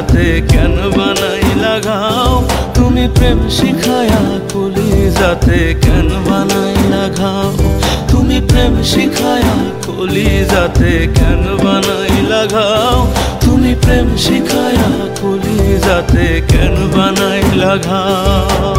যাতে কেন বানাই লাগাও, তুমি প্রেম শিখায়া কলি যাতে কেন বানাই লাগাও, তুমি প্রেম শিখায়া কলি যাতে কেন বানাই লাগাও, তুমি প্রেম শিখায়া কলি যাতে কেন বানাই লাগাও।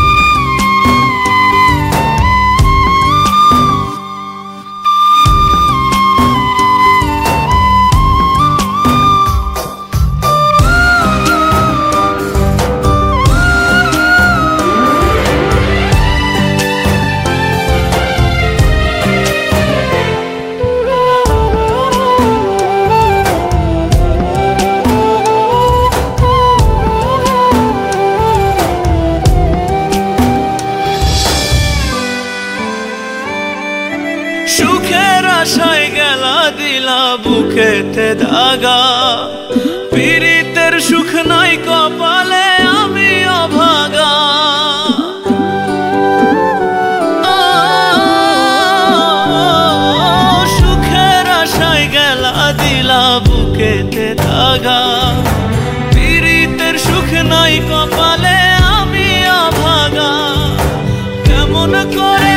সুখের আশায় গেলা দিলা বুকেতে দাগা, পীড়িতের সুখ নাই কপালে আমি অভাগা। সুখের আশায় গেলা দিলা বুকেতে দাগা, পীড়িতের সুখ নাই কপালে আমি অভাগা। কেমন করে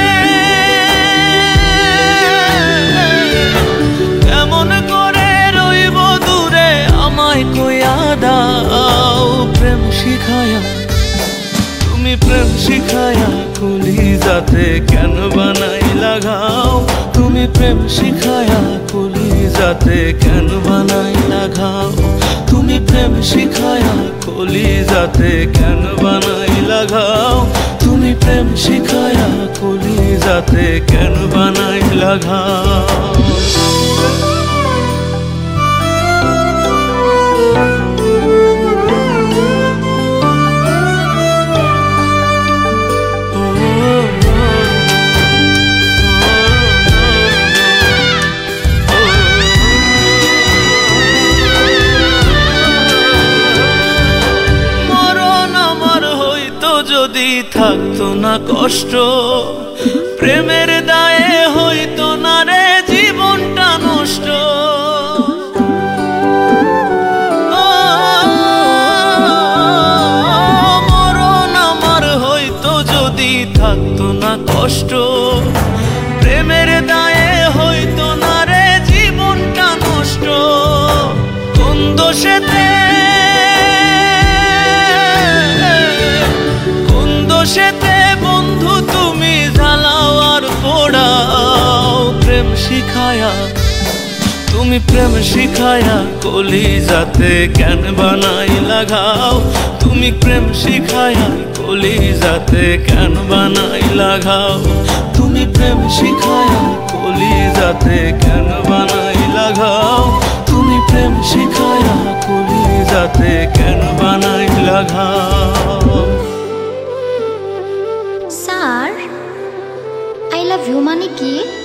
প্রেম শিখায়া, তুমি প্রেম শিখায়া কলি যাতে কেন বানাই লাগাও, তুমি প্রেম শিখায়া কলি যাতে কেন বানাই লাগাও, তুমি প্রেম শিখায়া কলি যাতে কেন বানাই লাগাও, তুমি প্রেম শিখায়া কলি যাতে কেন বানাই লাগাও। যদি থাকতো না কষ্ট, প্রেমের দায়ে হইতো না রে জীবনটা নষ্ট। মরণ আমার হইতো যদি থাকতো না কষ্ট, প্রেমের দায়ে হইতো না রে জীবনটা নষ্ট। কোন দোষেতে সেতে বন্ধু তুমি জ্বালাও আর পোড়াও, প্রেম শিখায়া, তুমি প্রেম শিখায়া কলি যাতে কেন বানাই লাগাও, তুমি প্রেম শিখায়া কলি যাতে কেন বানাই লাগাও, তুমি প্রেম শিখায়া কলি যাতে কেন বানাই লাগাও, তুমি প্রেম শিখায়া কলি যাতে কেন বানাই লাগাও। স্যার, আই লাভ ইউ মানে কি?